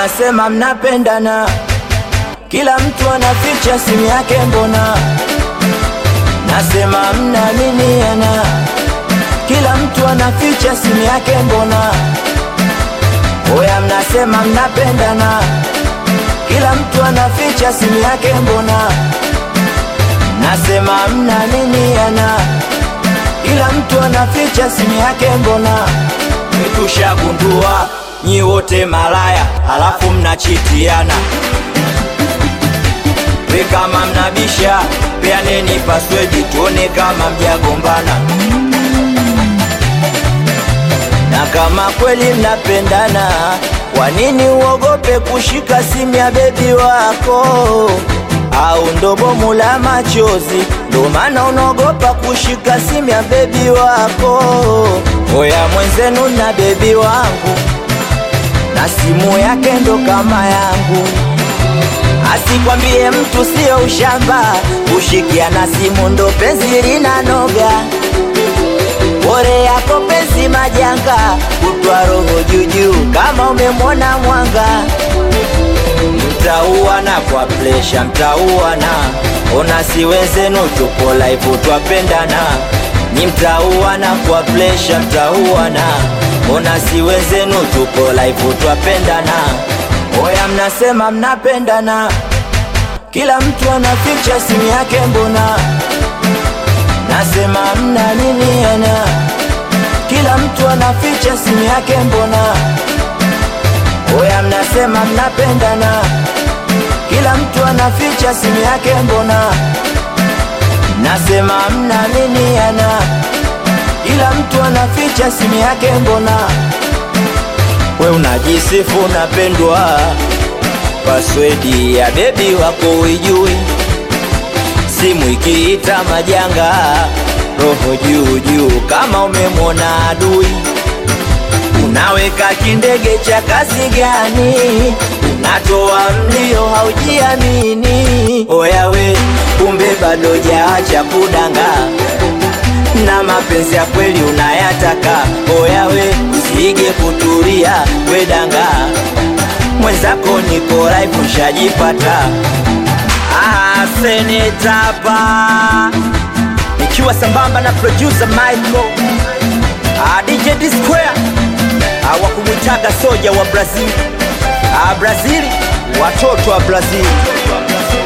mnasema mnapendana, kila mtu anaficha simu yake mbona? Nasema mnaaminiana, kila mtu anaficha simu yake mbona? Oya mnasema mnapendana, kila mtu anaficha simu yake mbona? Nasema mnaaminiana, kila mtu anaficha simu yake mbona? Tushagundua nyi wote malaya, halafu mnachitiana. We kama mnabisha, peaneni password tuone kama mjagombana. Na kama kweli mnapendana, kwa nini uogope kushika simu ya bebi wako? Au ndo bomu la machozi, ndo maana unaogopa kushika simu ya bebi wako? Oya mwenzenu na bebi wangu, na simu yake ndo kama yangu. Asikwambie mtu sio ushamba, kushikia na simu ndo penzi linanoga. Bore yako penzi majanga, kutwa roho juju kama umemwona mwanga. Mtauana kwa plesha, mtauana. Ona si wenzenu tupo live twapendana. Ni mtauana kwa plesha, mtauana. Ona si wenzenu tupo live twapendana. Oya mnasema mnapendana, kila mtu anaficha simu yake mbona? Nasema mnaaminiana, kila mtu anaficha simu yake mbona? Oya mnasema mnapendana, kila mtu anaficha simu yake mbona? Nasema mnaaminiana, kila mtu anaficha simu yake mbona? We unajisifu unapendwa, password ya bebi wako uijui. Simu ikiita majanga, roho juu juu kama umemwona adui. Unaweka kindege cha kazi gani? Unatoa mlio haujiamini. Oya we, kumbe bado jaacha kudanga, na mapenzi ya kweli unayataka. Oya we, usige kutulia we danga, mwenzako niko live ushajipata. Senetapa nikiwa sambamba na producer Michael, DJ D-Square, wakumwitaga soja wa Brazil. Brazil, watoto wa Brazil.